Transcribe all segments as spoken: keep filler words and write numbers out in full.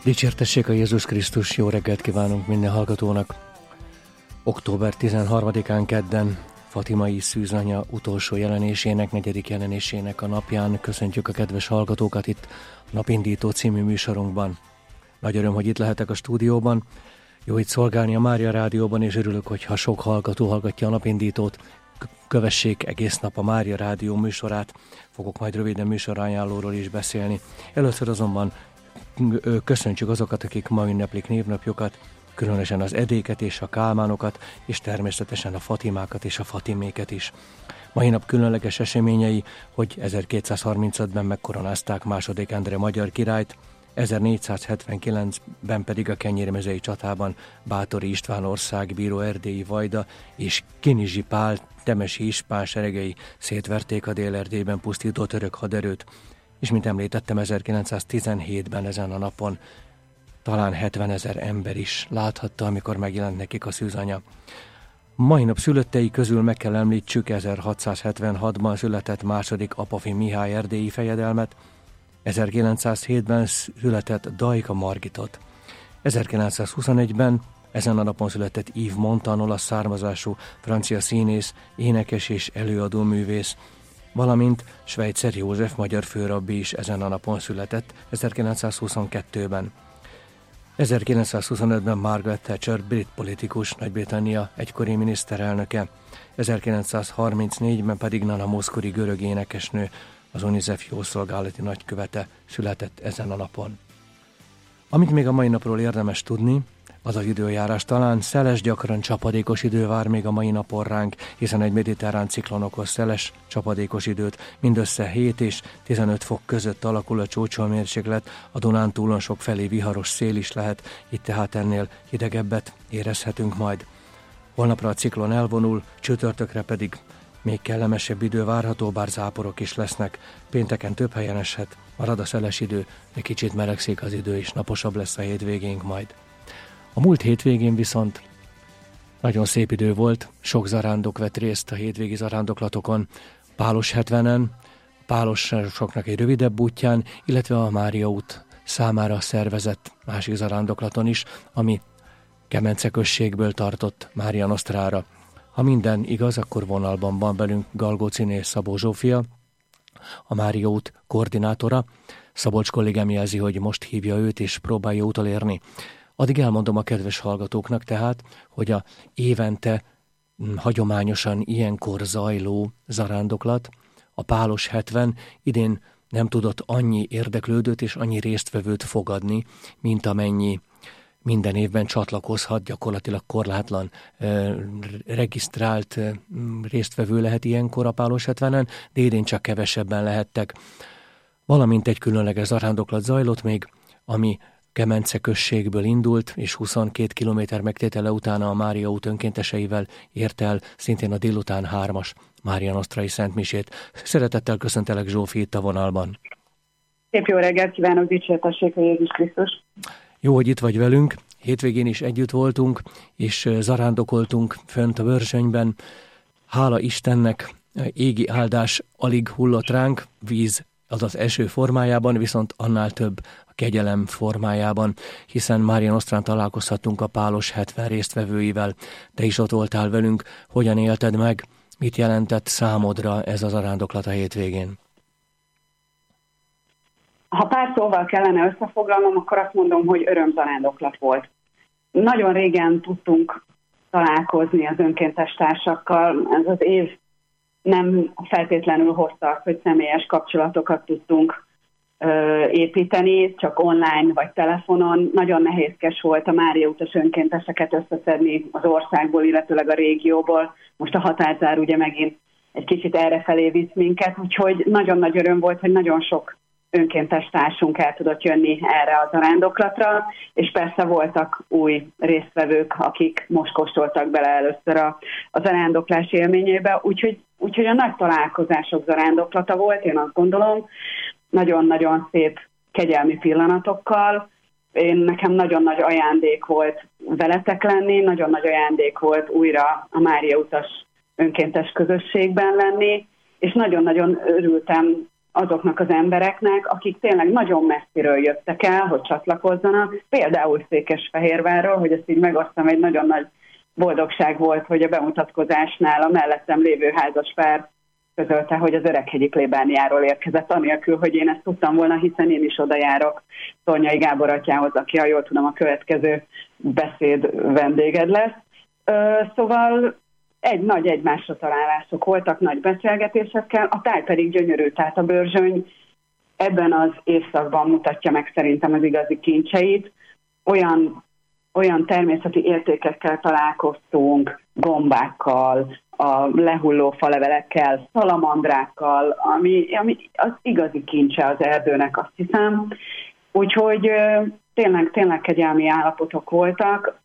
Dicsértessék a Jézus Krisztus, jó reggelt kívánunk minden hallgatónak. október tizenharmadikán kedden Fatimai szűzanya utolsó jelenésének, negyedik jelenésének a napján köszöntjük a kedves hallgatókat itt a Napindító című műsorunkban. Nagy öröm, hogy itt lehetek a stúdióban. Jó itt szolgálni a Mária Rádióban, és örülök, hogyha sok hallgató hallgatja a Napindítót. Kövessék egész nap a Mária Rádió műsorát. Fogok majd röviden műsorajánlóról is beszélni. Először azonban köszöntjük azokat, akik ma ünneplik névnapjukat, különösen az Edéket és a Kálmánokat, és természetesen a Fatimákat és a Fatiméket is. Mai nap különleges eseményei, hogy ezerkétszázharmincötben megkoronázták második Endre magyar királyt, ezernégyszázhetvenkilencben pedig a Kenyérmezei csatában Báthori István országbíró erdélyi vajda és Kinizsi Pál temesi ispán seregei szétverték a Dél-Erdélyben pusztító török haderőt, és mint említettem, ezerkilencszáztizenhétben ezen a napon talán hetvenezer ember is láthatta, amikor megjelent nekik a szűzanya. Mai nap szülöttei közül meg kell említsük ezerhatszázhetvenhatban született második Apafi Mihály erdélyi fejedelmet, ezerkilencszázhétben született Dajka Margitot, ezerkilencszázhuszonegyben ezen a napon született Yves Montand olasz származású francia színész, énekes és előadó művész, valamint Schweitzer József magyar főrabbi is ezen a napon született ezerkilencszázhuszonkettőben. ezerkilencszázhuszonötben Margaret Thatcher brit politikus, Nagy-Britannia egykori miniszterelnöke, ezerkilencszázharmincnégyben pedig Nana Mouskouri görög énekesnő, az UNICEF jószolgálati nagykövete született ezen a napon. Amit még a mai napról érdemes tudni, az az időjárás. Talán szeles, gyakran csapadékos idő vár még a mai napon ránk, hiszen egy mediterrán ciklon okoz szeles, csapadékos időt. Mindössze hét és tizenöt fok között alakul a csúcshőmérséklet, a Dunántúlon sok felé viharos szél is lehet, itt tehát ennél hidegebbet érezhetünk majd. Holnapra a ciklon elvonul, csütörtökre pedig még kellemesebb idő várható, bár záporok is lesznek. Pénteken több helyen eshet, marad a szeles idő, de kicsit melegszik az idő, és naposabb lesz a hétvégénk majd. A múlt hétvégén viszont nagyon szép idő volt, sok zarándok vett részt a hétvégi zarándoklatokon, Pálos hetvenen, pálosoknak egy rövidebb útján, illetve a Mária út számára szervezett másik zarándoklaton is, ami Kemence községből tartott Mária Nostrára. Ha minden igaz, akkor vonalban van velünk Galgóciné Szabó Zsófia, a Mária út koordinátora. Szabolcs kollégám jelzi, hogy most hívja őt és próbálja utolérni. Addig elmondom a kedves hallgatóknak tehát, hogy a évente hagyományosan ilyenkor zajló zarándoklat, a Pálos hetven idén nem tudott annyi érdeklődőt és annyi résztvevőt fogadni, mint amennyi minden évben csatlakozhat, gyakorlatilag korlátlan eh, regisztrált eh, résztvevő lehet ilyenkor a Pálos hetvenen, de idén csak kevesebben lehettek. Valamint egy különleges zarándoklat zajlott még, ami Kemence községből indult, és huszonkét kilométer megtétele utána a Mária út önkénteseivel ért el szintén a délután hármas Mária Nostrai szentmisét. Szeretettel köszöntelek, Zsófi, itt a vonalban. Szép jó reggelt kívánok, dicsértessék a Jézus Krisztus. Jó, hogy itt vagy velünk. Hétvégén is együtt voltunk, és zarándokoltunk fönt a Börsönyben. Hála Istennek, égi áldás alig hullott ránk, víz, azaz eső formájában, viszont annál több a kegyelem formájában, hiszen Mária Nostrán találkozhattunk a Pálos hetven résztvevőivel. Te is ott voltál velünk, hogyan élted meg, mit jelentett számodra ez az zarándoklat a hétvégén? Ha pár szóval kellene összefoglalnom, akkor azt mondom, hogy örömzarándoklat volt. Nagyon régen tudtunk találkozni az önkéntes társakkal, ez az év nem feltétlenül hozta azt, hogy személyes kapcsolatokat tudtunk ö, építeni, csak online vagy telefonon. Nagyon nehézkes volt a Mária utas önkénteseket összeszedni az országból, illetőleg a régióból. Most a határzár ugye megint egy kicsit errefelé visz minket, úgyhogy nagyon nagy öröm volt, hogy nagyon sok önkéntes társunk el tudott jönni erre a zarándoklatra, és persze voltak új résztvevők, akik most kóstoltak bele először a, a zarándoklás élményébe, úgyhogy, úgyhogy a nagy találkozások zarándoklata volt, én azt gondolom, nagyon-nagyon szép kegyelmi pillanatokkal. Én nekem nagyon nagy ajándék volt veletek lenni, nagyon nagy ajándék volt újra a Mária utas önkéntes közösségben lenni, és nagyon-nagyon örültem azoknak az embereknek, akik tényleg nagyon messziről jöttek el, hogy csatlakozzanak, például Székesfehérvárról, hogy ezt így megosztam, egy nagyon nagy boldogság volt, hogy a bemutatkozásnál a mellettem lévő házaspár közölte, hogy az Öreghegyi plébániáról érkezett, anélkül, hogy én ezt tudtam volna, hiszen én is oda járok Tornyai Gábor atyához, aki, ha jól tudom, a következő beszéd vendéged lesz. Szóval egy nagy egymásra találások voltak, nagy beszélgetésekkel, a táj pedig gyönyörű, tehát a Börzsöny ebben az évszakban mutatja meg szerintem az igazi kincseit. Olyan, olyan természeti értékekkel találkoztunk, gombákkal, a lehulló falevelekkel, szalamandrákkal, ami, ami az igazi kincse az erdőnek, azt hiszem. Úgyhogy tényleg, tényleg kegyelmi állapotok voltak.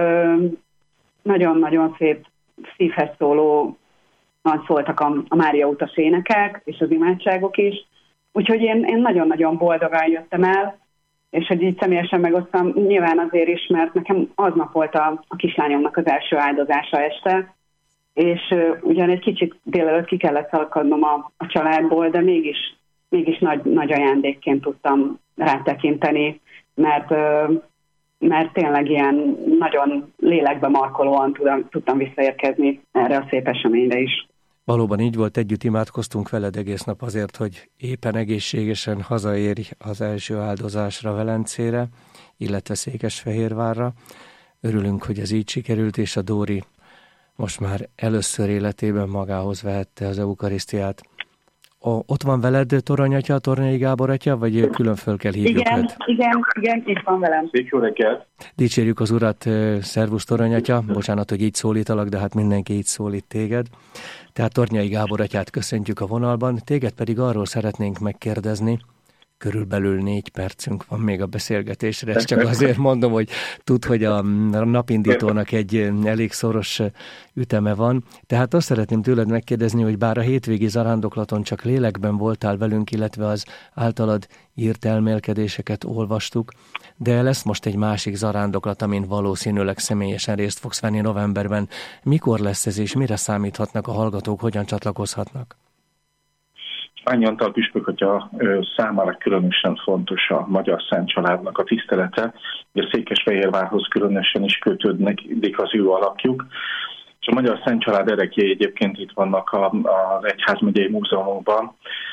Nagyon-nagyon szép szívhez szólóan szóltak a, a Mária utas énekek, és az imádságok is. Úgyhogy én, én nagyon-nagyon boldogan jöttem el, és hogy így személyesen megosztam, nyilván azért is, mert nekem aznap volt a, a kislányomnak az első áldozása este, és uh, ugyan egy kicsit délelőtt ki kellett szalkadnom a, a családból, de mégis, mégis nagy, nagy ajándékként tudtam rátekinteni, mert, uh, mert tényleg ilyen nagyon lélekbe markolóan tudtam, tudtam visszaérkezni erre a szép eseményre is. Valóban így volt, együtt imádkoztunk veled egész nap azért, hogy éppen egészségesen hazaérj az első áldozásra Velencére, illetve Székesfehérvárra. Örülünk, hogy ez így sikerült, és a Dóri most már először életében magához vehette az eukarisztiát. O, ott van veled Torony atya, Tornyai Gábor atya, vagy külön föl kell hívjuk igen, őt? Igen, igen, itt van velem. Szép jó reggelt! Dicsérjük az Urat, szervusz Torony atya, bocsánat, hogy így szólítalak, de hát mindenki így szólít téged. Tehát Tornyai Gábor atyát köszöntjük a vonalban, téged pedig arról szeretnénk megkérdezni, körülbelül négy percünk van még a beszélgetésre, ezt csak azért mondom, hogy tud, hogy a napindítónak egy elég szoros üteme van. Tehát azt szeretném tőled megkérdezni, hogy bár a hétvégi zarándoklaton csak lélekben voltál velünk, illetve az általad írt elmélkedéseket olvastuk, de lesz most egy másik zarándoklat, amin valószínűleg személyesen részt fogsz venni novemberben. Mikor lesz ez, és mire számíthatnak a hallgatók, hogyan csatlakozhatnak? Ányi Antal püspök atya számára különösen fontos a Magyar Szent Családnak a tisztelete, és Székesfehérvárhoz különösen is kötődik az ő alakjuk. És a Magyar Szent Család ereklyei egyébként itt vannak az Egyházmegyei Múzeumokban.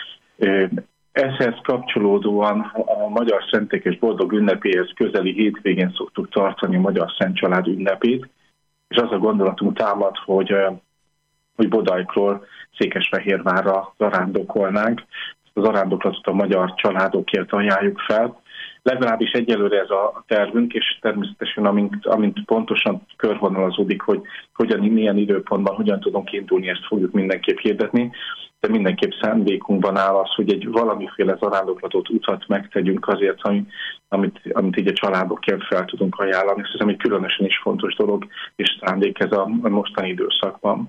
Ehhez kapcsolódóan a Magyar Szentek és Boldog ünnepéhez közeli hétvégén szoktuk tartani a Magyar Szent Család ünnepét, és az a gondolatunk támad, hogy hogy Bodajkról Székesfehérvárra zarándokolnánk. Ezt a zarándoklatot a magyar családokért ajánljuk fel. Legalábbis egyelőre ez a tervünk, és természetesen amint, amint pontosan körvonalazódik, hogy hogyan, milyen időpontban, hogyan tudunk indulni, ezt fogjuk mindenképp hirdetni. De mindenképp szándékunkban áll az, hogy egy valamiféle zarándoklatot, utat megtegyünk azért, amit, amit így a családokért fel tudunk ajánlani. Ez hiszem egy különösen is fontos dolog, és szándék ez a mostani időszakban.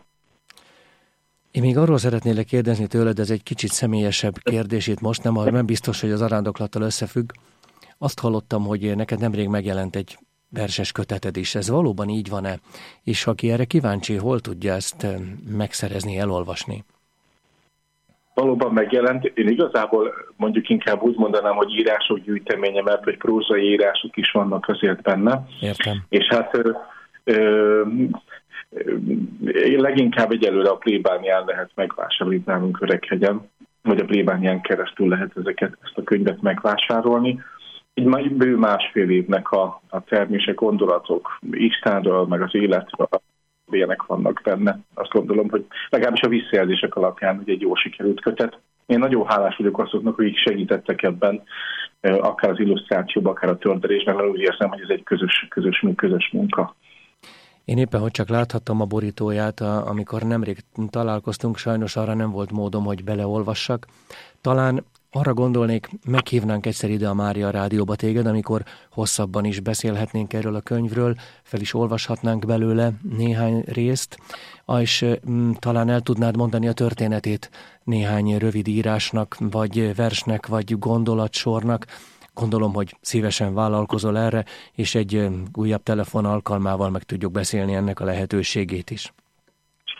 Én még arról szeretnélek kérdezni tőled, ez egy kicsit személyesebb kérdés itt most, nem, nem biztos, hogy az zarándoklattal összefügg. Azt hallottam, hogy neked nemrég megjelent egy verses köteted is. Ez valóban így van-e? És aki erre kíváncsi, hol tudja ezt megszerezni, elolvasni? Valóban megjelent. Én igazából mondjuk inkább úgy mondanám, hogy írások gyűjteménye, mert hogy prózai írások is vannak azért benne. Értem. És hát ö, ö, leginkább egyelőre a plébánián lehet megvásárolni nálunk Öreghegyen, vagy a plébánián keresztül lehet ezeket, ezt a könyvet megvásárolni. Így majd bő másfél évnek a, a termések, gondolatok Istenről, meg az életről, ilyenek vannak benne. Azt gondolom, hogy legalábbis a visszajelzések alapján, hogy egy jó sikerült kötet. Én nagyon hálás vagyok azoknak, akik segítettek ebben, akár az illusztrációban, akár a tördelésben, mert úgy érzem, hogy ez egy közös, közös, közös munka. Én éppen, hogy csak láthattam a borítóját, amikor nemrég találkoztunk, sajnos arra nem volt módom, hogy beleolvassak. Talán arra gondolnék, meghívnánk egyszer ide a Mária Rádióba téged, amikor hosszabban is beszélhetnénk erről a könyvről, fel is olvashatnánk belőle néhány részt, és mm, talán el tudnád mondani a történetét néhány rövid írásnak, vagy versnek, vagy gondolatsornak. Gondolom, hogy szívesen vállalkozol erre, és egy újabb telefon alkalmával meg tudjuk beszélni ennek a lehetőségét is.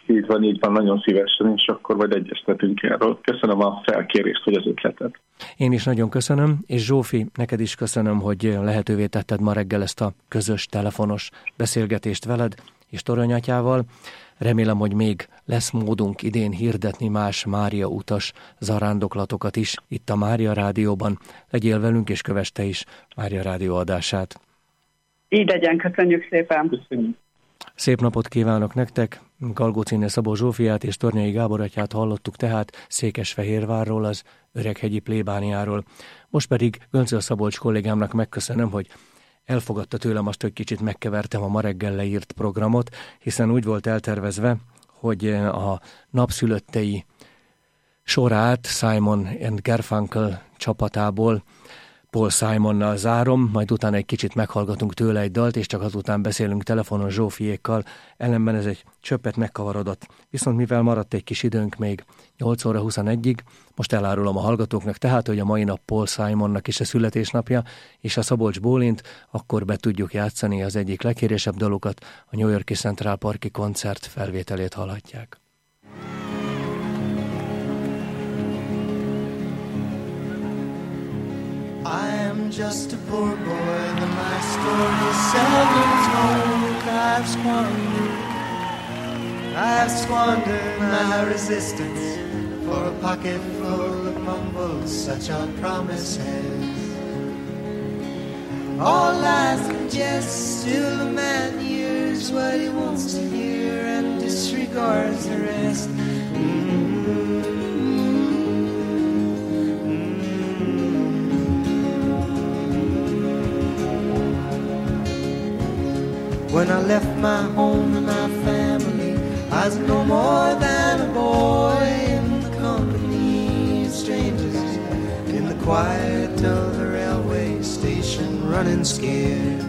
Így van, így van, nagyon szívesen, és akkor majd egyeztetünk erről. Köszönöm a felkérést, hogy az ötletet. Én is nagyon köszönöm, és Zsófi, neked is köszönöm, hogy lehetővé tetted ma reggel ezt a közös telefonos beszélgetést veled és Toronyatyával. Remélem, hogy még lesz módunk idén hirdetni más Mária utas zarándoklatokat is itt a Mária Rádióban. Legyél velünk, és kövess te is Mária Rádió adását. Így legyen, köszönjük szépen. Köszönjük. Szép napot kívánok nektek! Galgóciner Szabó Zsófiát és Tornyai Gábor atyát hallottuk tehát Székesfehérvárról, az öreghegyi plébániáról. Most pedig Göncöl Szabolcs kollégámnak megköszönöm, hogy elfogadta tőlem azt, hogy kicsit megkevertem a ma reggel leírt programot, hiszen úgy volt eltervezve, hogy a napszülöttei sorát Simon and Garfunkel csapatából Paul Simonnal zárom, majd utána egy kicsit meghallgatunk tőle egy dalt, és csak azután beszélünk telefonon Zsófiékkal, ellenben ez egy csöppet megkavarodott. Viszont mivel maradt egy kis időnk még nyolc óra huszonegyig, most elárulom a hallgatóknak tehát, hogy a mai nap Paul Simonnak is a születésnapja, és a Szabolcs bólint, akkor be tudjuk játszani az egyik leghíresebb dalokat, a New York-i Central Park-i koncert felvételét hallhatják. I am just a poor boy, and my story is seldom told. I've squandered, I've squandered my resistance for a pocket full of mumbles such are promises. All lies and jests till a man hears what he wants to hear and disregards the rest. Mm-hmm. When I left my home and my family, I was no more than a boy in the company of strangers, in the quiet of the railway station, running scared,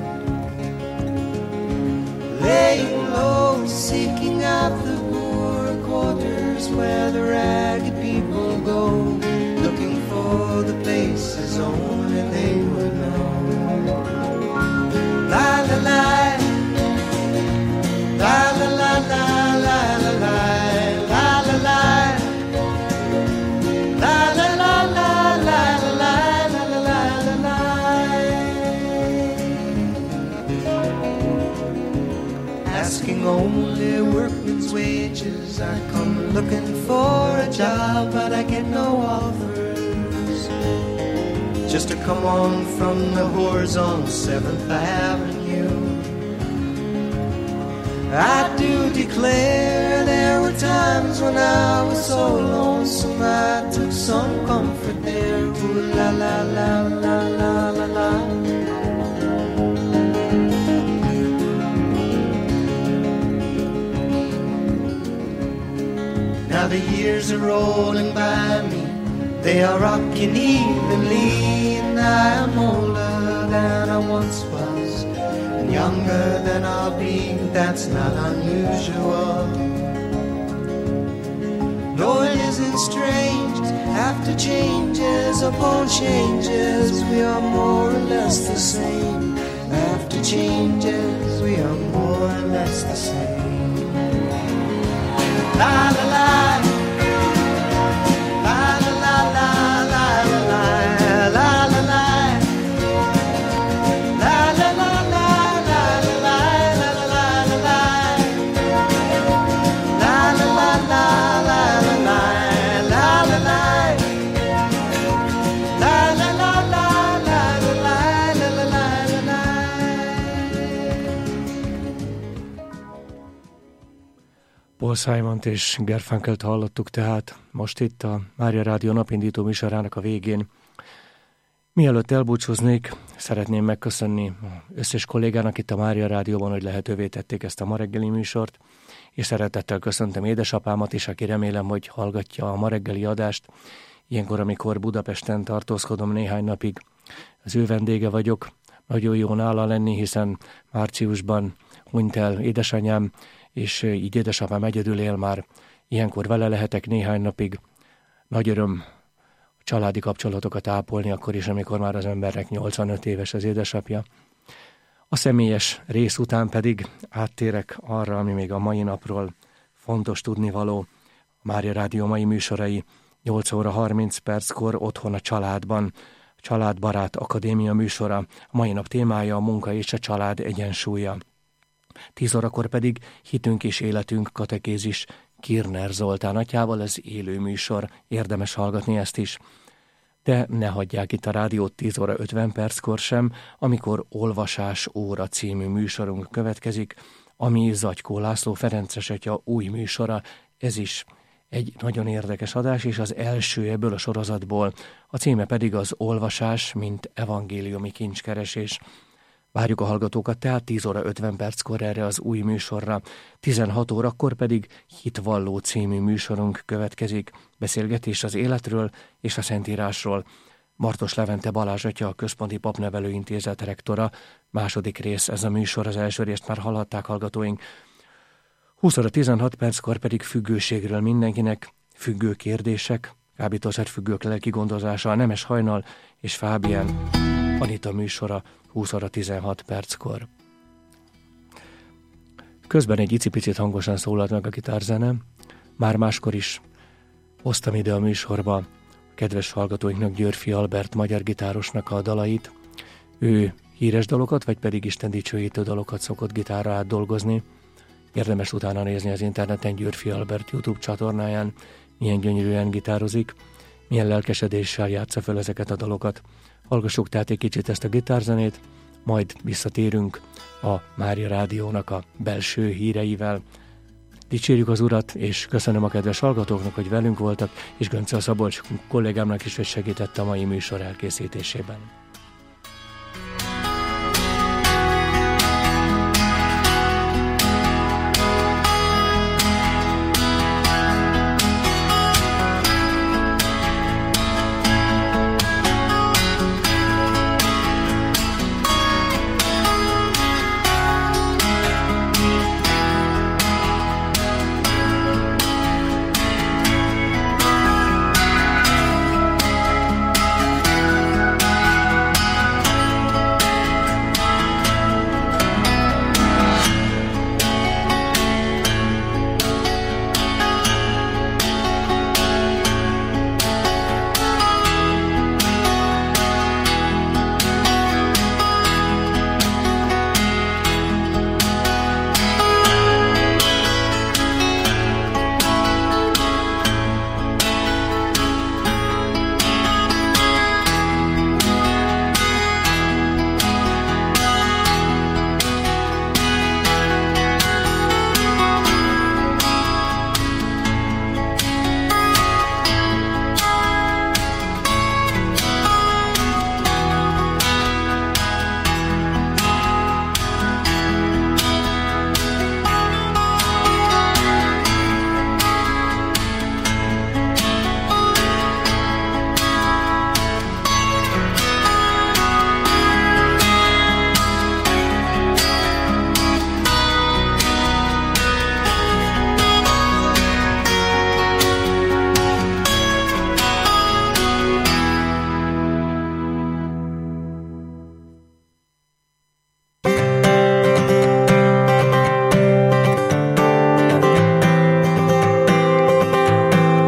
laying low, seeking out the poor quarters where the ragged people go, looking for the places only they would know. La la la. La la la la la la la la la la la la la la la la la la la. Asking only workman's wages, I come looking for a job, but I get no offers. Just to come on from the whores on Seventh Avenue. I do declare there were times when I was so lonesome I took some comfort there. Ooh, la la la la la la la. Now the years are rolling by me, they are rocking evenly, and I am older than I once was, and younger than I'll be. That's not unusual. No, it isn't strange. After changes upon changes, we are more or less the same. After changes, we are more or less the same. La la la. La la la la la la la la la. Paul Simont és Garfunkelt hallottuk tehát most itt a Mária Rádió napindító műsorának a végén. Mielőtt elbúcsúznék, szeretném megköszönni összes kollégának itt a Mária Rádióban, hogy lehetővé tették ezt a ma reggeli műsort, és szeretettel köszöntöm édesapámat is, aki remélem, hogy hallgatja a ma reggeli adást. Ilyenkor, amikor Budapesten tartózkodom néhány napig, az ő vendége vagyok. Nagyon jó nála lenni, hiszen márciusban hunyt el édesanyám, és így édesapám egyedül él már. Ilyenkor vele lehetek néhány napig. Nagy öröm a családi kapcsolatokat ápolni, akkor is, amikor már az embernek nyolcvanöt éves az édesapja. A személyes rész után pedig áttérek arra, ami még a mai napról fontos tudnivaló. A Mária Rádió mai műsorai nyolc óra harminc perckor otthon a családban. A Családbarát Akadémia műsora. A mai nap témája a munka és a család egyensúlya. tíz órakor pedig Hitünk és életünk katekézis Kirner Zoltán atyával, ez élő műsor, érdemes hallgatni ezt is. De ne hagyják itt a rádiót tíz óra ötven perckor sem, amikor Olvasás óra című műsorunk következik, ami Zagykó László Ferences atya új műsora. Ez is egy nagyon érdekes adás, és az első ebből a sorozatból. A címe pedig az Olvasás, mint evangéliumi kincskeresés. Várjuk a hallgatókat tehát tíz óra ötven perckor erre az új műsorra. tizenhat órakor pedig Hitvalló című műsorunk következik. Beszélgetés az életről és a Szentírásról. Martos Levente Balázs atya, a Központi Papnevelő Intézet rektora. Második rész ez a műsor, az első részt már hallhatták hallgatóink. húsz óra tizenhat perckor pedig függőségről mindenkinek, függő kérdések, kábítószerfüggők lelki gondozása, a Nemes Hajnal és Fábián Anita műsora húsz óra tizenhat perckor. Közben egy icipicit hangosan szólalt meg a gitárzene, már máskor is hoztam ide a műsorba a kedves hallgatóinknak Györfi Albert magyar gitárosnak a dalait. Ő híres dalokat, vagy pedig Isten dicsőítő dalokat szokott gitárra átdolgozni. Érdemes utána nézni az interneten Györfi Albert YouTube csatornáján, milyen gyönyörűen gitározik, milyen lelkesedéssel játsza föl ezeket a dalokat. Hallgassuk tehát egy kicsit ezt a gitárzenét, majd visszatérünk a Mária Rádiónak a belső híreivel. Dicsérjük az Urat, és köszönöm a kedves hallgatóknak, hogy velünk voltak, és Göncel Szabolcs kollégámnak is, hogy segített a mai műsor elkészítésében.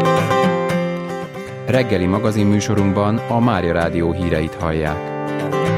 Reggeli magazinműsorunkban a Mária Rádió híreit hallják.